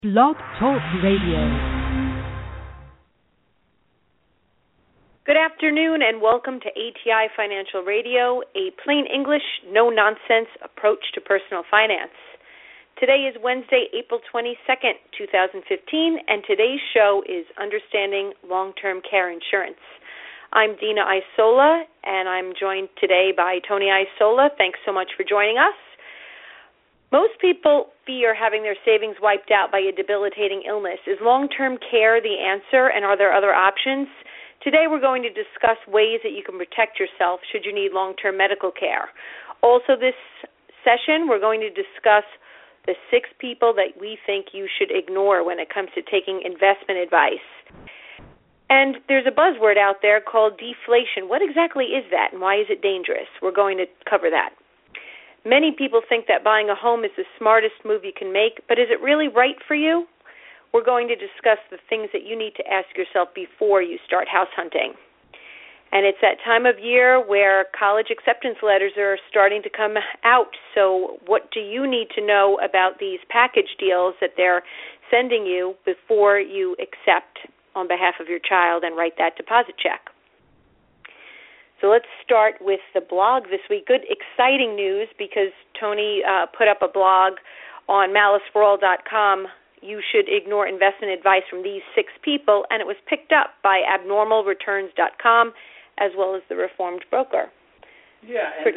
Blog Talk Radio. Good afternoon and welcome to ATI Financial Radio, a plain English, no-nonsense approach to personal finance. Today is Wednesday, April 22nd, 2015, and today's show is Understanding Long-Term Care Insurance. I'm Dina Isola, and I'm joined today by Tony Isola. Thanks so much for joining us. Most people fear having their savings wiped out by a debilitating illness. Is long-term care the answer, and are there other options? Today we're going to discuss ways that you can protect yourself should you need long-term medical care. Also this session, we're going to discuss the 6 people that we think you should ignore when it comes to taking investment advice. And there's a buzzword out there called deflation. What exactly is that, and why is it dangerous? We're going to cover that. Many people think that buying a home is the smartest move you can make, but is it really right for you? We're going to discuss the things that you need to ask yourself before you start house hunting. And it's that time of year where college acceptance letters are starting to come out. So what do you need to know about these package deals that they're sending you before you accept on behalf of your child and write that deposit check? So let's start with the blog this week. Good, exciting news because Tony put up a blog on maliceforall.com. You should ignore investment advice from these 6 people, and it was picked up by abnormalreturns.com as well as the Reformed Broker. Yeah, and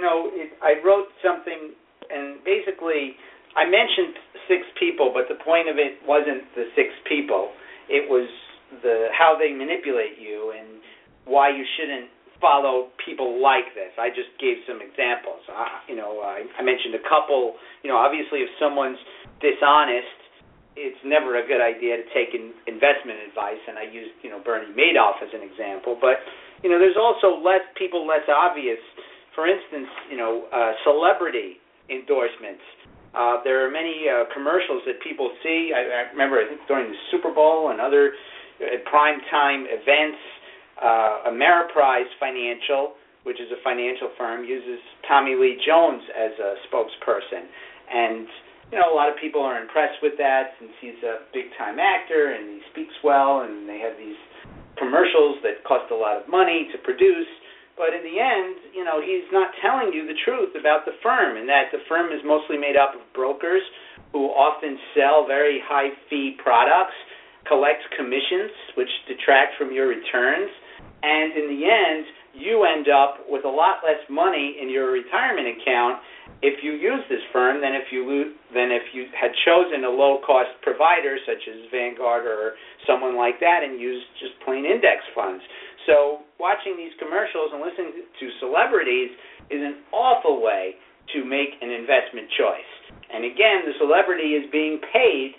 I wrote something, and basically I mentioned 6 people, but the point of it wasn't the 6 people. It was how they manipulate you and why you shouldn't follow people like this. I just gave some examples. I mentioned a couple. Obviously, if someone's dishonest, it's never a good idea to take investment advice. And I used, Bernie Madoff as an example. But there's also less obvious. For instance, celebrity endorsements. There are many commercials that people see. I remember, I think during the Super Bowl and other primetime events. Ameriprise Financial, which is a financial firm, uses Tommy Lee Jones as a spokesperson. And, a lot of people are impressed with that since he's a big-time actor and he speaks well, and they have these commercials that cost a lot of money to produce. But in the end, he's not telling you the truth about the firm, and that the firm is mostly made up of brokers who often sell very high-fee products, collect commissions, which detract from your returns, and in the end, you end up with a lot less money in your retirement account if you use this firm than if you had chosen a low-cost provider such as Vanguard or someone like that and used just plain index funds. So watching these commercials and listening to celebrities is an awful way to make an investment choice. And again, the celebrity is being paid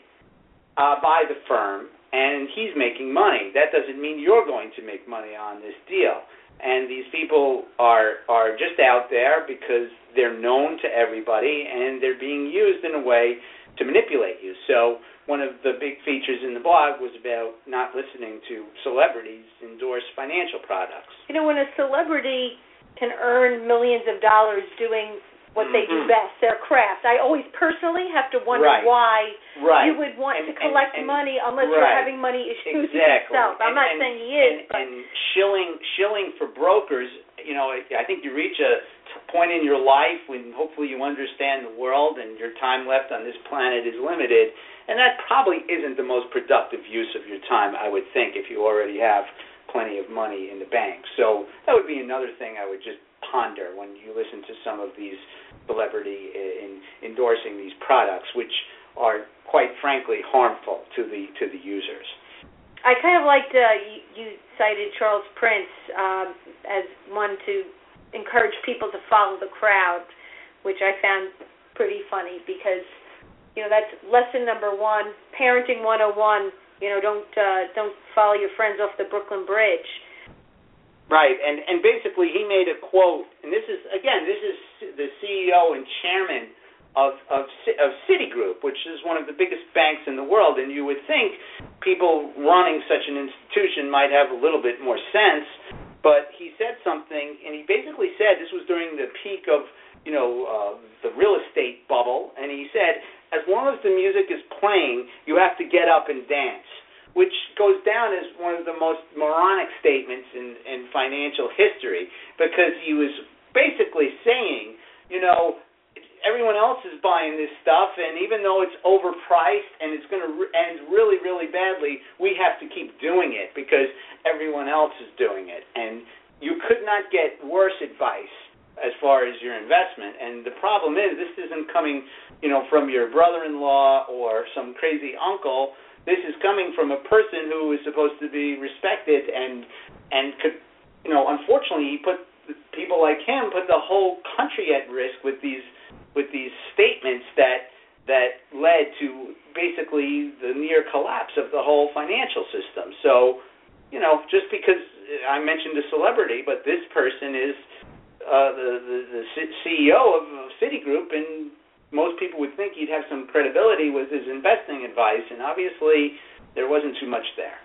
by the firm, and he's making money. That doesn't mean you're going to make money on this deal. And these people are just out there because they're known to everybody, and they're being used in a way to manipulate you. So one of the big features in the blog was about not listening to celebrities endorse financial products. When a celebrity can earn millions of dollars doing what they do best, their craft. I always personally have to wonder why you would want to collect money unless you're having money issues yourself. I'm not saying he is. And shilling for brokers, I think you reach a point in your life when hopefully you understand the world and your time left on this planet is limited, and that probably isn't the most productive use of your time, I would think, if you already have plenty of money in the bank. So that would be another thing I would just ponder when you listen to some of these celebrity endorsing these products, which are quite frankly harmful to the users. I kind of liked you cited Charles Prince as one to encourage people to follow the crowd, which I found pretty funny because that's lesson number 1, parenting 101. Don't follow your friends off the Brooklyn Bridge. Right, and basically he made a quote, and this is the CEO and chairman of Citigroup, which is one of the biggest banks in the world, and you would think people running such an institution might have a little bit more sense, but he said something, and he basically said, this was during the peak of the real estate bubble, and he said, as long as the music is playing, you have to get up and dance, which goes down as one of the most moronic statements in financial history, because he was basically saying, everyone else is buying this stuff, and even though it's overpriced and it's going to end really, really badly, we have to keep doing it because everyone else is doing it. And you could not get worse advice as far as your investment. And the problem is, this isn't coming, from your brother-in-law or some crazy uncle. This is coming from a person who is supposed to be respected and could, unfortunately, people like him put the whole country at risk with these statements that led to basically the near collapse of the whole financial system. So, just because I mentioned a celebrity, but this person is the CEO of Citigroup, and most people would think he'd have some credibility with his investing advice, and obviously there wasn't too much there.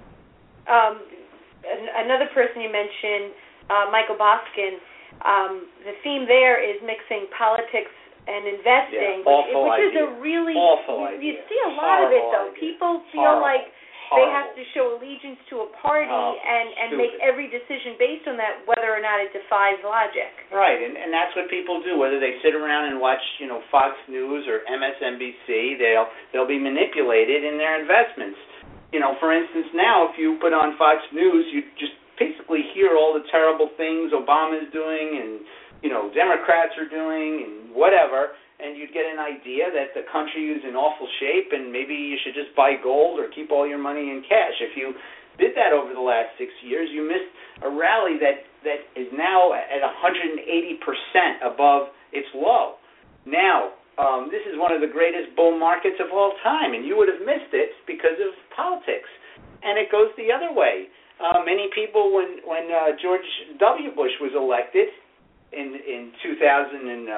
Another person you mentioned, Michael Boskin, the theme there is mixing politics and investing, which is a really awful idea. You see a lot of it, though. Idea. People feel like they have to show allegiance to a party and make every decision based on that, whether or not it defies logic. Right, and that's what people do. Whether they sit around and watch, Fox News or MSNBC, they'll be manipulated in their investments. For instance, now if you put on Fox News, you just basically hear all the terrible things Obama's doing and Democrats are doing and whatever. And you'd get an idea that the country is in awful shape and maybe you should just buy gold or keep all your money in cash. If you did that over the last 6 years, you missed a rally that is now at 180% above its low. Now, this is one of the greatest bull markets of all time, and you would have missed it because of politics. And it goes the other way. Many people, when George W. Bush was elected, in 2001,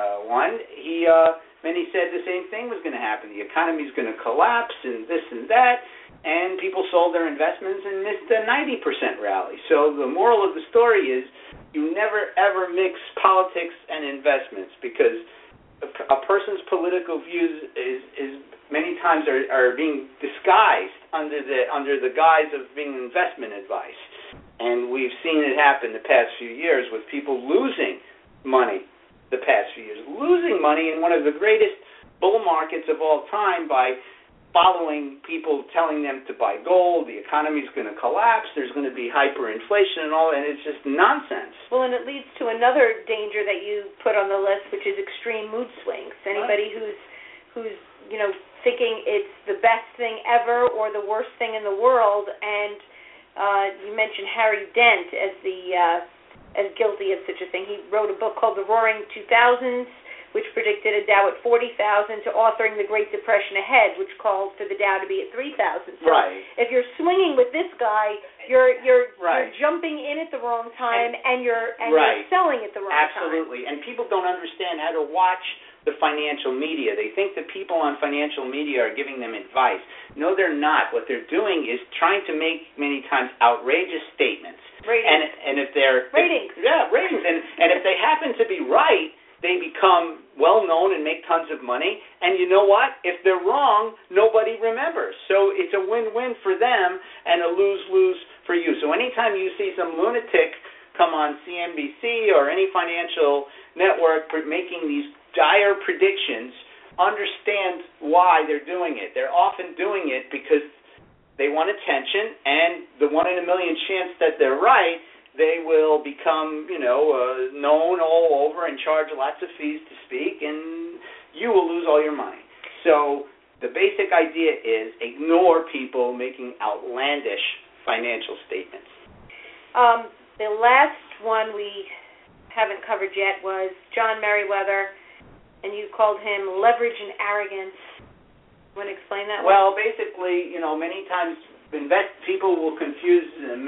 many said the same thing was going to happen. The economy's going to collapse and this and that, and people sold their investments and missed a 90% rally. So the moral of the story is you never, ever mix politics and investments, because a person's political views is many times are being disguised under the guise of being investment advice. And we've seen it happen the past few years with people losing money the past few years, losing money in one of the greatest bull markets of all time by following people telling them to buy gold, the economy's going to collapse, there's going to be hyperinflation and all, and it's just nonsense. Well, and it leads to another danger that you put on the list, which is extreme mood swings. Anybody who's thinking it's the best thing ever or the worst thing in the world, and you mentioned Harry Dent as guilty of such a thing. He wrote a book called The Roaring 2000s, which predicted a Dow at 40,000, to authoring The Great Depression Ahead, which called for the Dow to be at 3,000. So if you're swinging with this guy, you're jumping in at the wrong time, and you're selling at the wrong time. Absolutely. And people don't understand how to watch the financial media. They think the people on financial media are giving them advice. No, they're not. What they're doing is trying to make, many times, outrageous statements. Ratings. And if they're... Ratings. Ratings. And if they happen to be right, they become well-known and make tons of money. And you know what? If they're wrong, nobody remembers. So it's a win-win for them and a lose-lose for you. So anytime you see some lunatic come on CNBC or any financial network making these dire predictions, understand why they're doing it. They're often doing it because they want attention, and the 1 in a million chance that they're right, they will become, known all over and charge lots of fees to speak, and you will lose all your money. So the basic idea is ignore people making outlandish financial statements. The last one we haven't covered yet was John Meriwether, and you called him leverage and arrogance. Want to explain that? Well, basically, many times people will confuse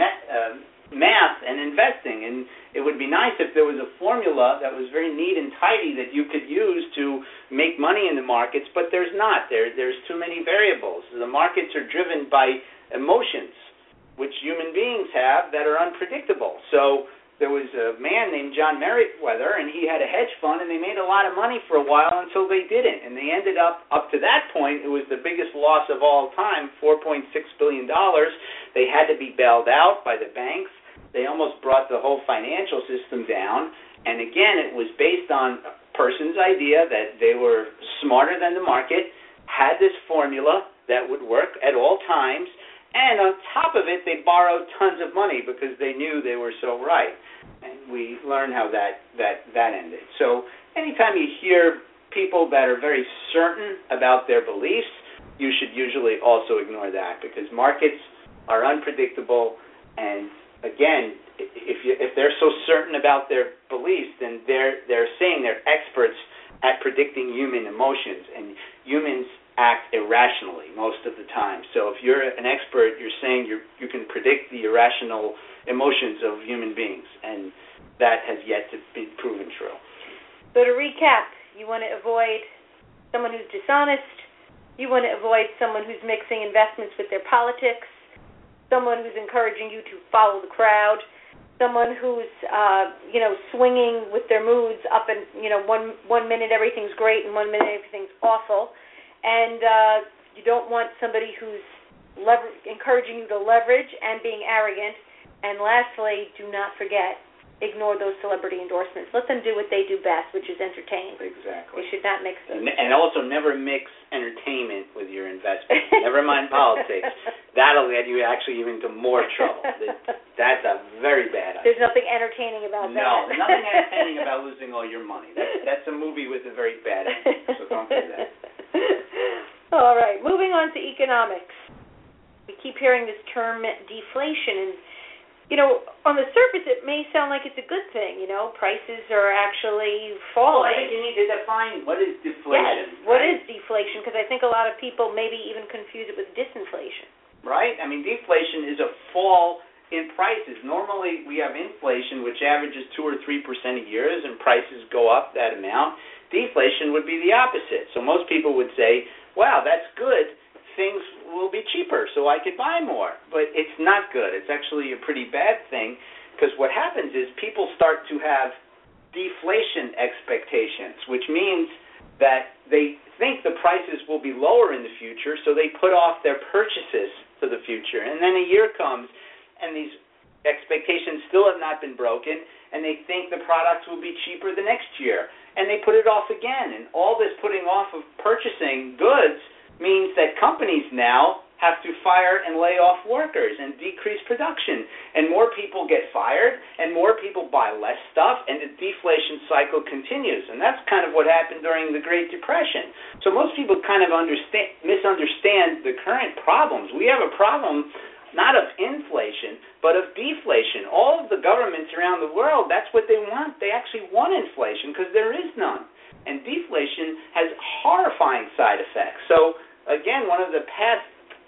math and investing, and it would be nice if there was a formula that was very neat and tidy that you could use to make money in the markets, but there's not. There's too many variables. The markets are driven by emotions, which human beings have, that are unpredictable. So there was a man named John Merriweather, and he had a hedge fund, and they made a lot of money for a while until they didn't. And they ended up to that point, it was the biggest loss of all time, $4.6 billion. They had to be bailed out by the banks. They almost brought the whole financial system down. And again, it was based on a person's idea that they were smarter than the market, had this formula that would work at all times, and on top of it, they borrowed tons of money because they knew they were so right. And we learned how that ended. So anytime you hear people that are very certain about their beliefs, you should usually also ignore that, because markets are unpredictable. And again, if they're so certain about their beliefs, then they're saying they're experts at predicting human emotions, and humans act irrationally most of the time. So if you're an expert, you're saying you can predict the irrational emotions of human beings, and that has yet to be proven true. So to recap, you want to avoid someone who's dishonest, you want to avoid someone who's mixing investments with their politics, someone who's encouraging you to follow the crowd, someone who's swinging with their moods up and one minute everything's great and 1 minute everything's awful. And you don't want somebody who's encouraging you to leverage and being arrogant. And lastly, do not forget, ignore those celebrity endorsements. Let them do what they do best, which is entertain. Exactly. They should not mix them. And also never mix entertainment with your investment. Never mind politics. That'll get you actually into more trouble. That's a very bad idea. There's nothing entertaining about that. No, nothing entertaining about losing all your money. That's a movie with a very bad ending, so don't do that. All right, moving on to economics. We keep hearing this term deflation, and on the surface it may sound like it's a good thing. Prices are actually falling. Well, I think you need to define what is deflation. Yes, what is deflation? Because I think a lot of people maybe even confuse it with disinflation. Right? I mean, deflation is a fall in prices. Normally we have inflation, which averages 2 or 3% a year, and prices go up that amount. Deflation would be the opposite. So most people would say, wow, that's good. Things will be cheaper, so I could buy more. But it's not good. It's actually a pretty bad thing, because what happens is people start to have deflation expectations, which means that they think the prices will be lower in the future, so they put off their purchases to the future. And then a year comes, and these expectations still have not been broken, and they think the products will be cheaper the next year, and they put it off again. And all this putting off of purchasing goods means that companies now have to fire and lay off workers and decrease production, and more people get fired, and more people buy less stuff, and the deflation cycle continues. And that's kind of what happened during the Great Depression. So most people kind of misunderstand the current problems. We have a problem not of inflation, but of deflation. All of the governments around the world, that's what they want. They actually want inflation because there is none. And deflation has horrifying side effects. So, again, one of the past,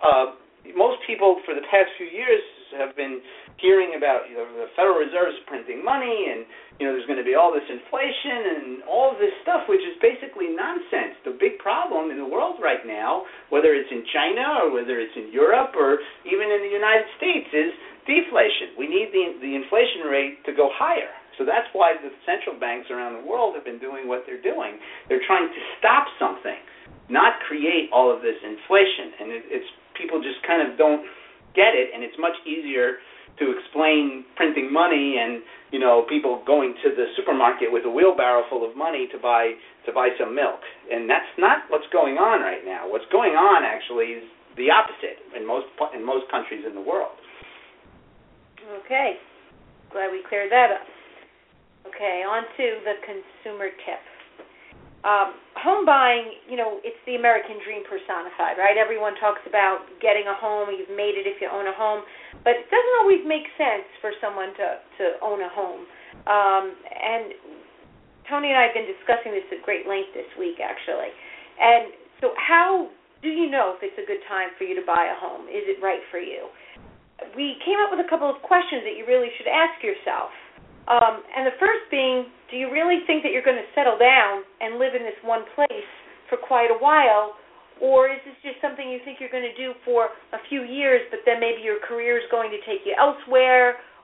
most people for the past few years have been hearing about the Federal Reserve's printing money, and there's going to be all this inflation and all of this stuff, which is basically nonsense. The big problem in the world right now, whether it's in China or whether it's in Europe or even in the United States, is deflation. We need the inflation rate to go higher. So that's why the central banks around the world have been doing what they're doing. They're trying to stop something, not create all of this inflation. And it's people just kind of don't get it, and it's much easier to explain printing money and people going to the supermarket with a wheelbarrow full of money to buy some milk. And that's not what's going on right now. What's going on actually is the opposite in most countries in the world. Okay, glad we cleared that up. Okay, on to the consumer tip. Home buying, it's the American dream personified, right? Everyone talks about getting a home. You've made it if you own a home. But it doesn't always make sense for someone to own a home. And Tony and I have been discussing this at great length this week, actually. And so how do you know if it's a good time for you to buy a home? Is it right for you? We came up with a couple of questions that you really should ask yourself. And the first being, do you really think that you're going to settle down and live in this one place for quite a while, or is this just something you think you're going to do for a few years, but then maybe your career is going to take you elsewhere,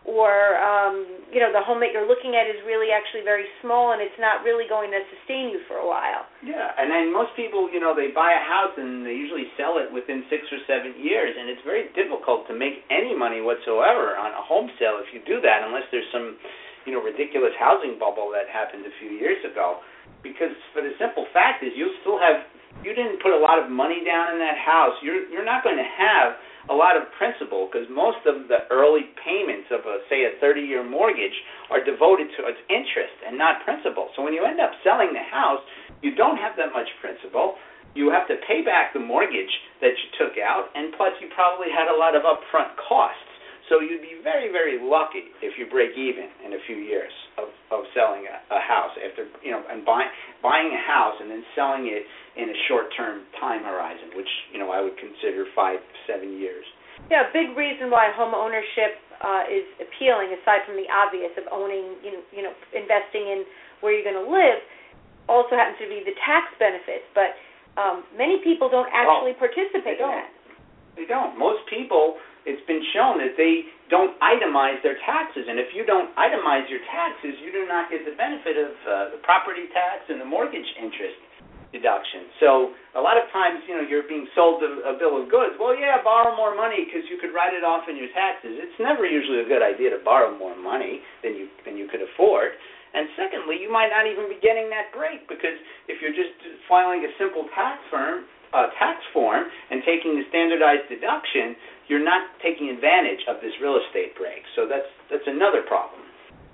or the home that you're looking at is really actually very small and it's not really going to sustain you for a while. Yeah, and then most people, they buy a house and they usually sell it within 6 or 7 years, and it's very difficult to make any money whatsoever on a home sale if you do that, unless there's some, ridiculous housing bubble that happened a few years ago. Because for the simple fact is you didn't put a lot of money down in that house. You're not going to have a lot of principal, because most of the early payments of, a 30-year mortgage are devoted to its interest and not principal. So when you end up selling the house, you don't have that much principal. You have to pay back the mortgage that you took out, and plus you probably had a lot of upfront costs. So you'd be very, very lucky if you break even in a few years of selling a house after, and buying a house and then selling it in a short-term time horizon, which, I would consider 5 to 7 years. Yeah, a big reason why home ownership is appealing, aside from the obvious of owning, investing in where you're going to live, also happens to be the tax benefits. But many people don't actually participate in that. They don't. Most people, it's been shown that they don't itemize their taxes, and if you don't itemize your taxes, you do not get the benefit of the property tax and the mortgage interest deduction. So a lot of times, you're being sold a bill of goods. Well, yeah, borrow more money because you could write it off in your taxes. It's never usually a good idea to borrow more money than you could afford. And secondly, you might not even be getting that break, because if you're just filing a simple tax form and taking the standardized deduction, you're not taking advantage of this real estate break. So that's another problem.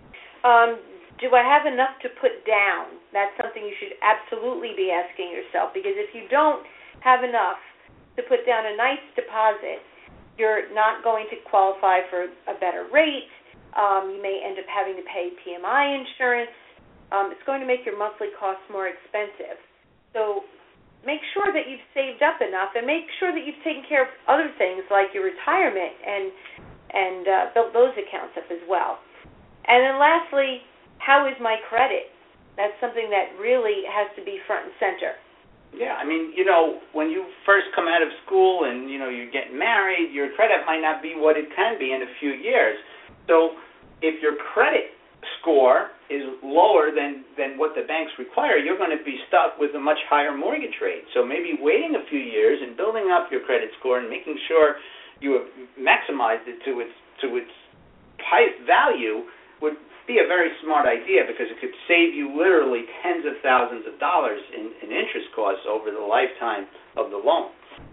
Do I have enough to put down? That's something you should absolutely be asking yourself, because if you don't have enough to put down a nice deposit, you're not going to qualify for a better rate. You may end up having to pay PMI insurance. It's going to make your monthly costs more expensive. So make sure that you've saved up enough, and make sure that you've taken care of other things like your retirement and built those accounts up as well. And then lastly, how is my credit? That's something that really has to be front and center. Yeah, when you first come out of school and, you get married, your credit might not be what it can be in a few years. So if your credit score is lower than what the banks require, you're going to be stuck with a much higher mortgage rate. So maybe waiting a few years and building up your credit score and making sure you have maximized it to its highest value would be a very smart idea, because it could save you literally tens of thousands of dollars in interest costs over the lifetime of the loan.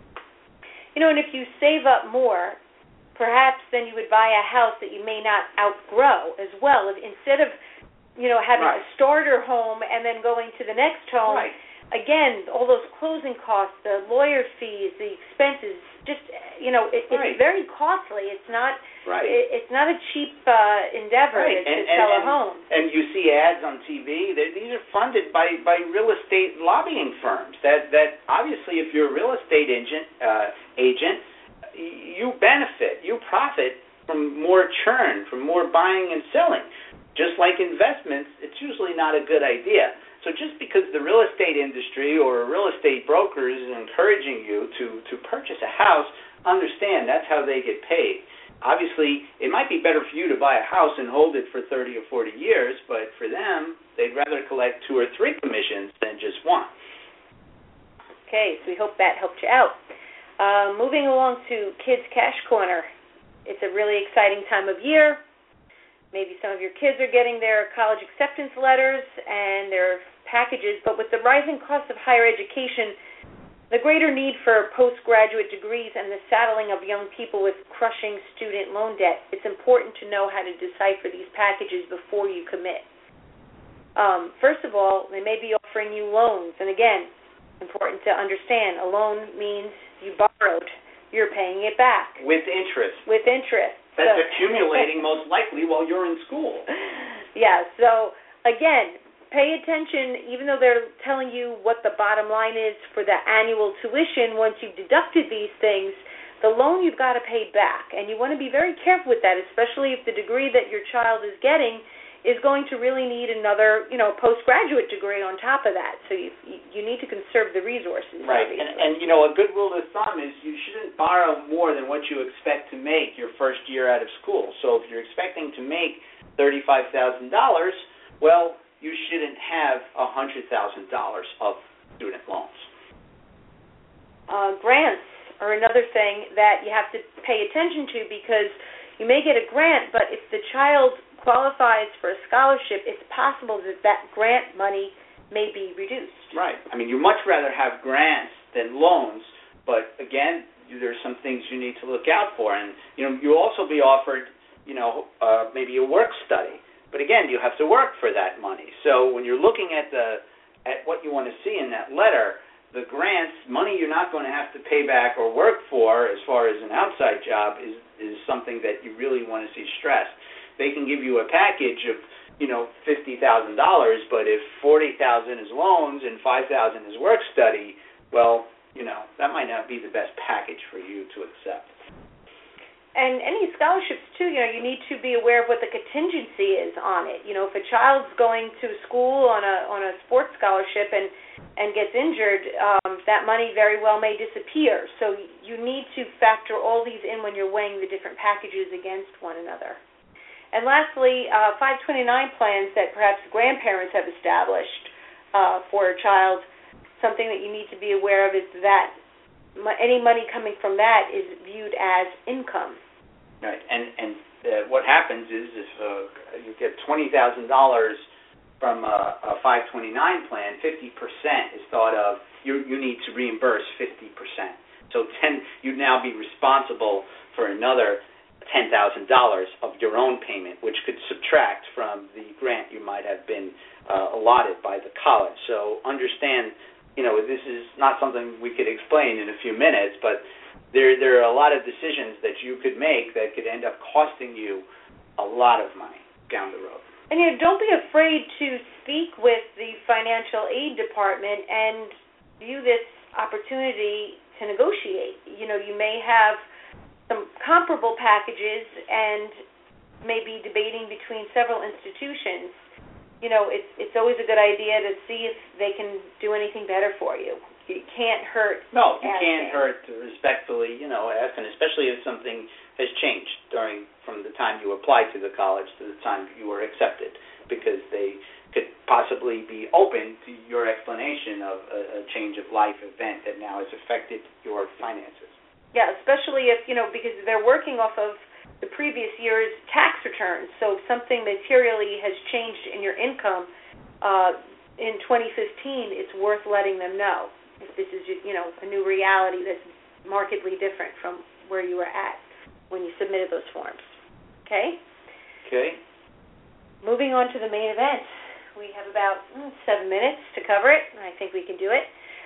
And if you save up more, perhaps then you would buy a house that you may not outgrow as well. Instead of, having a starter home and then going to the next home, again, all those closing costs, the lawyer fees, the expenses, just, it's very costly. It's not it's not a cheap endeavor to sell a home. And you see ads on TV. These are funded by real estate lobbying firms. That obviously, if you're a real estate agent, you benefit, you profit from more churn, from more buying and selling. Just like investments, it's usually not a good idea. So just because the real estate industry or a real estate broker is encouraging you to purchase a house, understand that's how they get paid. Obviously, it might be better for you to buy a house and hold it for 30 or 40 years, but for them, they'd rather collect 2 or 3 commissions than just one. Okay, so we hope that helped you out. Moving along to Kids Cash Corner. It's a really exciting time of year. Maybe some of your kids are getting their college acceptance letters and their packages, but with the rising cost of higher education, the greater need for postgraduate degrees, and the saddling of young people with crushing student loan debt, it's important to know how to decipher these packages before you commit. First of all, they may be offering you loans, and again, important to understand, a loan means you borrowed. You're paying it back. With interest. With interest. That's accumulating most likely while you're in school. Yeah, so again, pay attention, even though they're telling you what the bottom line is for the annual tuition. Once you've deducted these things, the loan you've got to pay back. And you want to be very careful with that, especially if the degree that your child is getting is going to really need another, postgraduate degree on top of that. So you need to conserve the resources. Right, and a good rule of thumb is you shouldn't borrow more than what you expect to make your first year out of school. So if you're expecting to make $35,000, well, you shouldn't have $100,000 of student loans. Grants are another thing that you have to pay attention to, because you may get a grant, but if the child qualifies for a scholarship, it's possible that grant money may be reduced. Right. I mean, you much rather have grants than loans, but again, there's some things you need to look out for. And, you'll also be offered, maybe a work study. But again, you have to work for that money. So when you're looking at what you want to see in that letter, the grants, money you're not going to have to pay back or work for as far as an outside job is something that you really want to see stressed. They can give you a package of, $50,000, but if $40,000 is loans and $5,000 is work study, well, that might not be the best package for you to accept. And any scholarships, too, you need to be aware of what the contingency is on it. If a child's going to school on a sports scholarship and gets injured, that money very well may disappear. So you need to factor all these in when you're weighing the different packages against one another. And lastly, 529 plans that perhaps grandparents have established for a child, something that you need to be aware of is that any money coming from that is viewed as income. Right, and what happens is if you get $20,000 from a 529 plan, 50% is thought of, you need to reimburse 50%. So you'd now be responsible for another $10,000 of your own payment, which could subtract from the grant you might have been allotted by the college. So understand, this is not something we could explain in a few minutes, but there are a lot of decisions that you could make that could end up costing you a lot of money down the road. And don't be afraid to speak with the financial aid department and view this opportunity to negotiate. You may have some comparable packages and may be debating between several institutions. It's always a good idea to see if they can do anything better for you. It can't hurt. No, you can't hurt to respectfully, ask, and especially if something has changed from the time you applied to the college to the time you were accepted, because they could possibly be open to your explanation of a change of life event that now has affected your finances. Yeah, especially if, because they're working off of the previous year's tax returns. So if something materially has changed in your income in 2015, it's worth letting them know if this is, a new reality that's markedly different from where you were at when you submitted those forms. Okay? Okay. Moving on to the main event. We have about 7 minutes to cover it, and I think we can do it.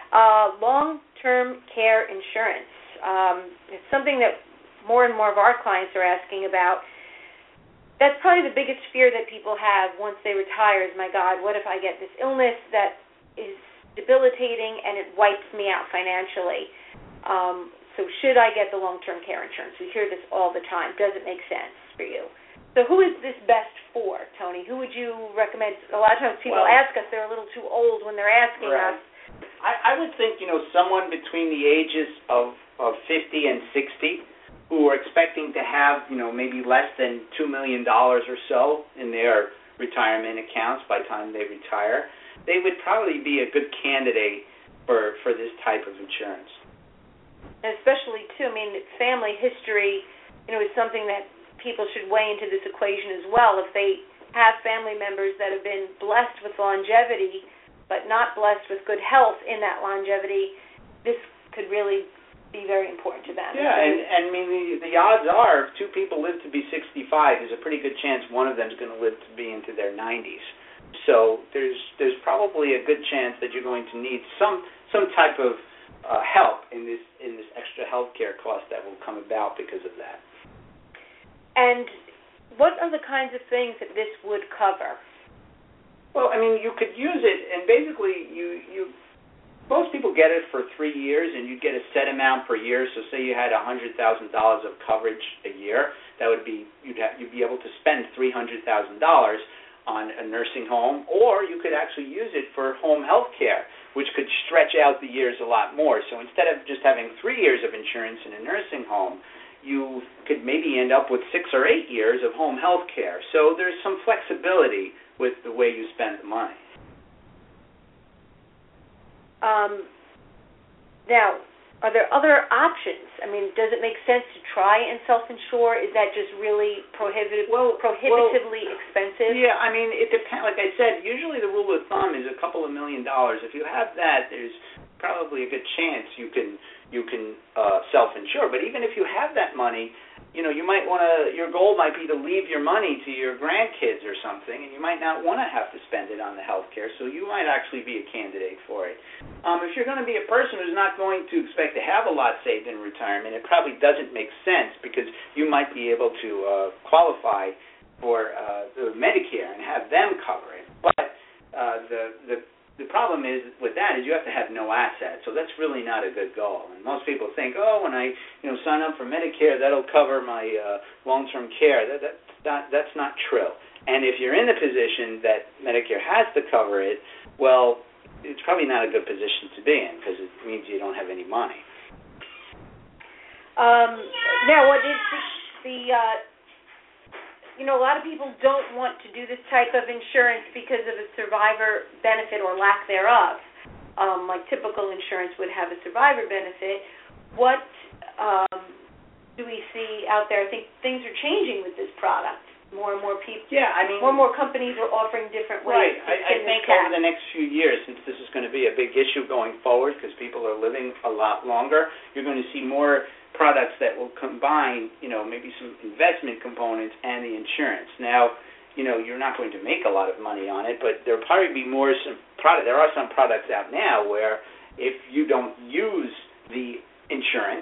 Long-term care insurance. It's something that more and more of our clients are asking about. That's probably the biggest fear that people have once they retire is, my God, what if I get this illness that is debilitating and it wipes me out financially? So should I get the long-term care insurance? We hear this all the time. Does it make sense for you? So who is this best for, Tony? Who would you recommend? A lot of times people ask us, they're a little too old when they're asking us. I would think, someone between the ages of 50 and 60 who are expecting to have, maybe less than $2 million or so in their retirement accounts by the time they retire, they would probably be a good candidate for this type of insurance. And especially, too, family history, is something that people should weigh into this equation as well. If they have family members that have been blessed with longevity but not blessed with good health in that longevity, this could really be very important to them. Yeah, and the odds are if two people live to be 65, there's a pretty good chance one of them is going to live to be into their 90s. So there's probably a good chance that you're going to need some type of help in this extra health care cost that will come about because of that. And what are the kinds of things that this would cover? Well, you could use it, and basically most people get it for 3 years, and you'd get a set amount per year. So say you had $100,000 of coverage a year, that would be you'd be able to spend $300,000 on a nursing home, or you could actually use it for home health care, which could stretch out the years a lot more. So instead of just having 3 years of insurance in a nursing home, you could maybe end up with 6 or 8 years of home health care. So there's some flexibility with the way you spend the money. Now, are there other options? I mean, does it make sense to try and self-insure? Is that just really prohibitively expensive? Yeah, I mean, it depends. Like I said, usually the rule of thumb is a couple of $1 million. If you have that, there's probably a good chance you can self-insure. But even if you have that money, you might want to. Your goal might be to leave your money to your grandkids or something, and you might not want to have to spend it on the health care. So you might actually be a candidate for it. If you're going to be a person who's not going to expect to have a lot saved in retirement, it probably doesn't make sense, because you might be able to qualify for the Medicare and have them cover it. But the problem is with that is you have to have no assets, so that's really not a good goal. And most people think, when I sign up for Medicare, that'll cover my long-term care. That's not true. And if you're in the position that Medicare has to cover it, well, it's probably not a good position to be in, because it means you don't have any money. Now, what is a lot of people don't want to do this type of insurance because of a survivor benefit or lack thereof. Like typical insurance would have a survivor benefit. What do we see out there? I think things are changing with this product. More and more people. Yeah, I mean, more and more companies are offering different ways. Right. I think over the next few years, since this is going to be a big issue going forward, because people are living a lot longer, you're going to see more products that will combine, maybe some investment components and the insurance. Now, you're not going to make a lot of money on it, but there'll probably be there are some products out now where if you don't use the insurance,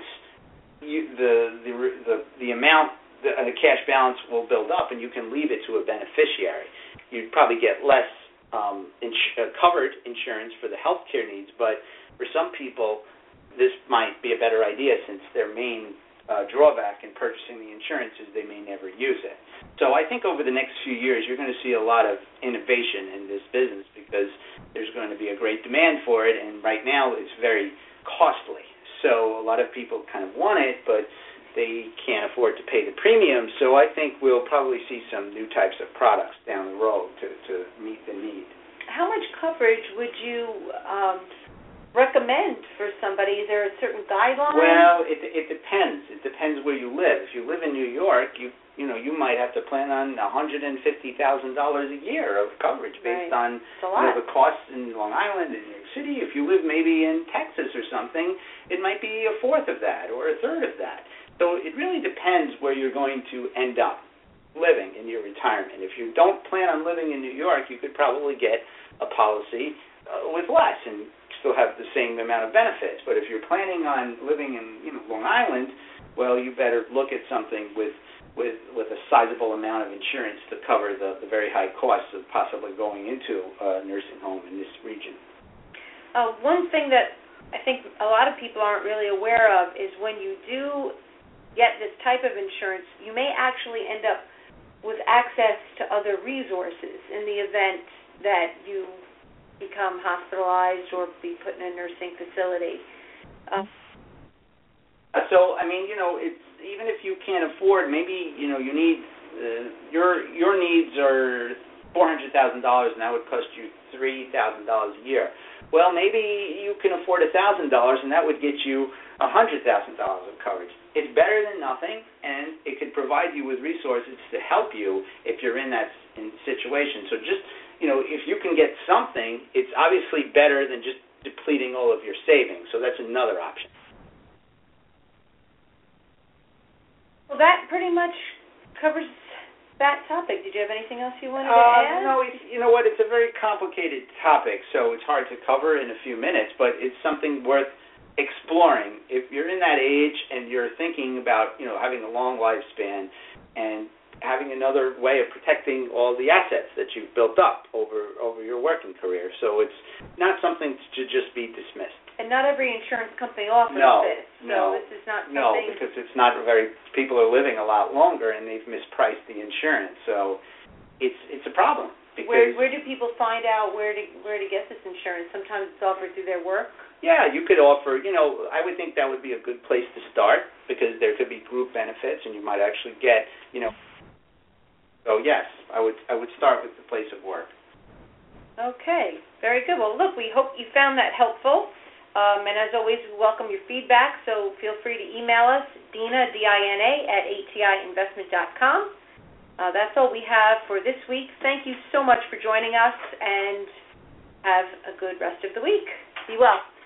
the amount, the cash balance will build up, and you can leave it to a beneficiary. You'd probably get less covered insurance for the health care needs, but for some people, this might be a better idea, since their main drawback in purchasing the insurance is they may never use it. So I think over the next few years, you're going to see a lot of innovation in this business, because there's going to be a great demand for it, and right now it's very costly. So a lot of people kind of want it, but they can't afford to pay the premium. So I think we'll probably see some new types of products down the road to meet the need. How much coverage would you recommend for somebody? Is there a certain guideline? Well, it depends. It depends where you live. If you live in New York, you might have to plan on $150,000 a year of coverage based on the costs in Long Island and New York City. If you live maybe in Texas or something, it might be a fourth of that or a third of that. So it really depends where you're going to end up living in your retirement. If you don't plan on living in New York, you could probably get a policy with less and still have the same amount of benefits. But if you're planning on living in Long Island, well, you better look at something with a sizable amount of insurance to cover the very high costs of possibly going into a nursing home in this region. One thing that I think a lot of people aren't really aware of is when you do get this type of insurance, you may actually end up with access to other resources in the event that you become hospitalized or be put in a nursing facility. So, I mean, it's even if you can't afford, maybe, you need, your needs are $400,000 and that would cost you $3,000 a year. Well, maybe you can afford $1,000 and that would get you $100,000 of coverage. It's better than nothing, and it could provide you with resources to help you if you're in that situation. So just, if you can get something, it's obviously better than just depleting all of your savings. So that's another option. Well, that pretty much covers that topic. Did you have anything else you wanted to add? No, you know what? It's a very complicated topic, so it's hard to cover in a few minutes, but it's something worth exploring. If you're in that age and you're thinking about, having a long lifespan and having another way of protecting all the assets that you've built up over your working career. So it's not something to just be dismissed. And not every insurance company offers this. No, this is not something... No, because it's not people are living a lot longer and they've mispriced the insurance. So it's a problem. Because where do people find out where to get this insurance? Sometimes it's offered through their work. Yeah, you could offer, I would think that would be a good place to start because there could be group benefits and you might actually get, So yes, I would start with the place of work. Okay, very good. Well, look, we hope you found that helpful. And as always, we welcome your feedback, so feel free to email us, Dina, D-I-N-A, at atiinvestment.com. That's all we have for this week. Thank you so much for joining us, and have a good rest of the week. Be well.